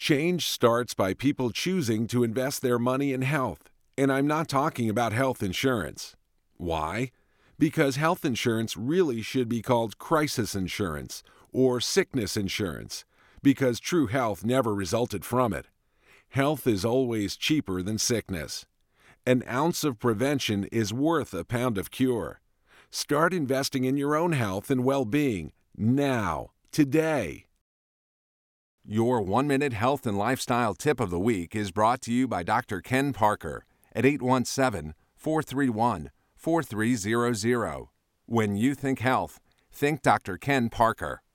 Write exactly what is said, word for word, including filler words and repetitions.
Change starts by people choosing to invest their money in health, and I'm not talking about health insurance. Why? Because health insurance really should be called crisis insurance or sickness insurance, because true health never resulted from it. Health is always cheaper than sickness. An ounce of prevention is worth a pound of cure. Start investing in your own health and well-being now, today. Your one-minute health and lifestyle tip of the week is brought to you by Doctor Ken Parker at eight one seven, four three one, four three zero zero. When you think health, think Doctor Ken Parker.